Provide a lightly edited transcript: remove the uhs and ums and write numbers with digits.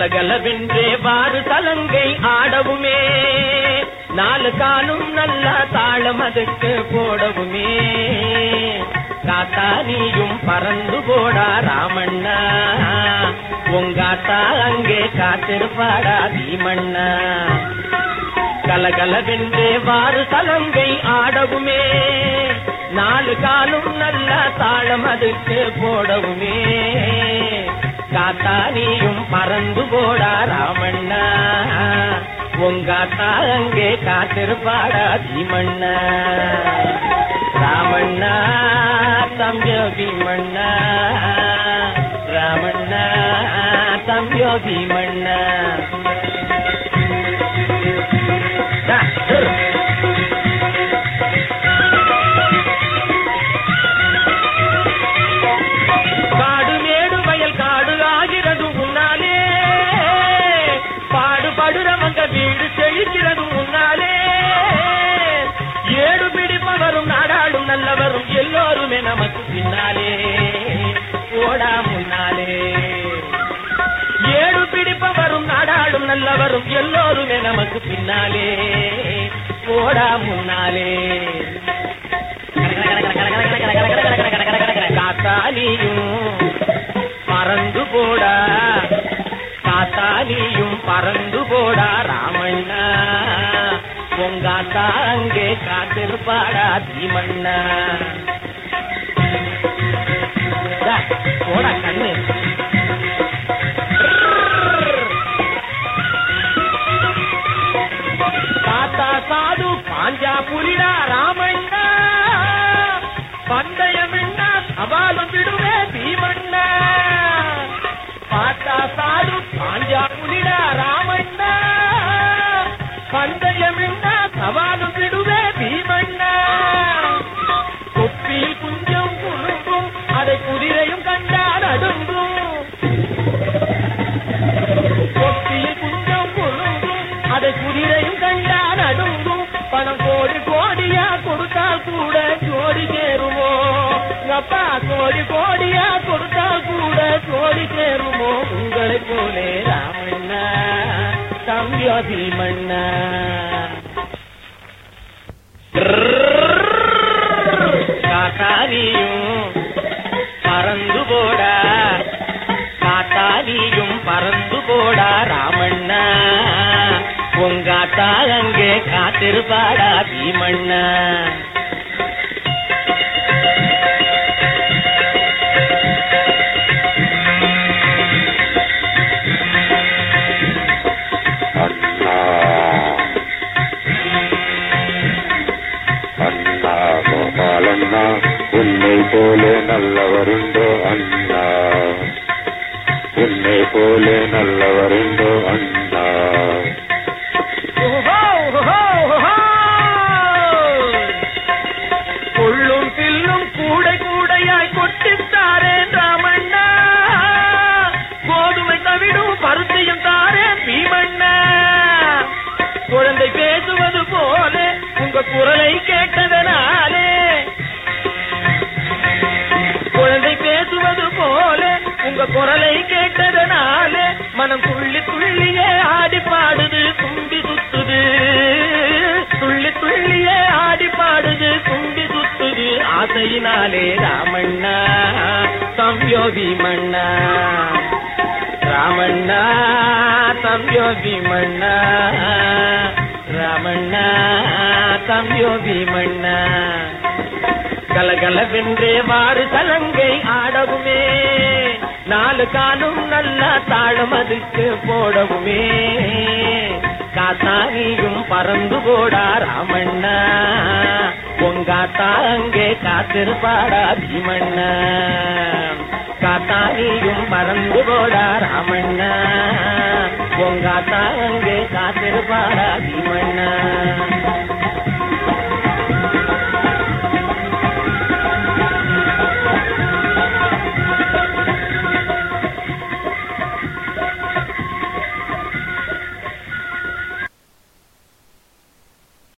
கலகலவென்றே வாறு தலங்கை ஆடவுமே, நாலு காலும் நல்ல தாளம் அதுக்கு போடவுமே. காத்தா நீயும் பறந்து போடா ராமண்ணா, உங்காத்தா அங்கே காத்திருப்பாடா பீமண்ணா. கலகலவென்றே வாறு தலங்கை ஆடவுமே, நாலு காலும் நல்ல தாளம் அதுக்கு போடவுமே. காத்தா நீயும் பறந்து போடா ராமண்ணா, உங்காத்தா அங்கே காத்திருப்பாடா பீமண்ணா. ராமண்ணா தம்பியோ பீமண்ணா, ராமண்ணா தம்பியோ பீமண்ணா. காடு மேடு வயல் காடு ஆகிறது முன்னாலே, பாடுபடுறவங்க வீடு செழிக்கிறது முன்னாலே. ஏடு பிடிப்பவரும் நாடாளும் நல்லவரும் எல்லோருமே நமக்கு பின்னாலே, ஓடா முன்னாலே. ஏடு பிடிப்பவரும் நாடாளும் நல்லவரும் எல்லோருமே நமக்கு பின்னாலே, ஓடா முன்னாலே. காத்தாலியும் பறந்து போடா, காத்தாலியும் பறந்து போடா ராமண்ணா, உங்காத்தா அங்கே காத்திருப்பாடா பீமண்ணா. போடா கண்ணு. காத்தா சாது பாஞ்சா புலிடா ராமண்ணா, பந்தயம் என்ன சவாலும் விடுவே பீமண்ணா. காத்தா சாது பாஞ்சா புலிடா ராமண்ணா, பந்தயம் என்ன சவாலும் விடுவே பீமண்ணா. கொப்பில் குஞ்சம் குழுங்கும், அதை குதிரையும் கண்டால் அடுங்கும். கொப்பில் குஞ்சம் குழுங்கும், அதை குதிரையும் கண்டால் அடுங்கும். பணம் கோடி கோடியா கொடுத்தால் கூட ஜோடி சேருமோ, அப்பா கோடி கோடியா கொடுத்தால் கூட ஜோடி சேருமோ. உங்களை போலே ராமண்ணா தம்பியோ பீமண்ணா. காத்தாலியும் பறந்து போடா, காத்தாலியும் பறந்து போடா ராமண்ணா, உங்காத்தா அங்கே காத்திருப்பாடா பீமண்ணா. கோபாலண்ணா உன்னை போலே நல்லவருண்டோ அண்ணா, உன்னை போலே நல்லவருண்டோ அண்ணா. கொள்ளும் பில்லும் கூடை கூடையாய் கொட்டித்தாரேன் ராமண்ணா, கோதுமை தவிடும் பருத்தியும் தாரேன் பீமண்ணா. குழந்தை பேசுவது போல உங்க குரலை கேட்டதனாலே, குழந்தை பேசுவது போல உங்க குரலை கேட்டதனாலே, மனம் துள்ளி துள்ளியே ஆடி பாடுது தும்பி சுத்துது. துள்ளி துள்ளியே ஆடி பாடுது தும்பி சுத்துது ஆசையினாலே ராமண்ணா தம்பியோ பீமண்ணா. ராமண்ணா தம்பியோ பீமண்ணா, ராமண்ணா தம்பியோ பீமண்ணா. கலகலவென்றே வாறு தலங்கை ஆடவுமே, நாலு காலும் நல்ல தாளம் அதுக்கு போடவுமே. காத்தானியும் பறந்து போடா ராமண்ணா, உங்காத்தா அங்கே காத்திருப்பாடா பீமண்ணா. காத்தானியும் பறந்து போடா ராமண்ணா, உங்காத்தா அங்கே காத்திருப்பாடா பீமண்ணா.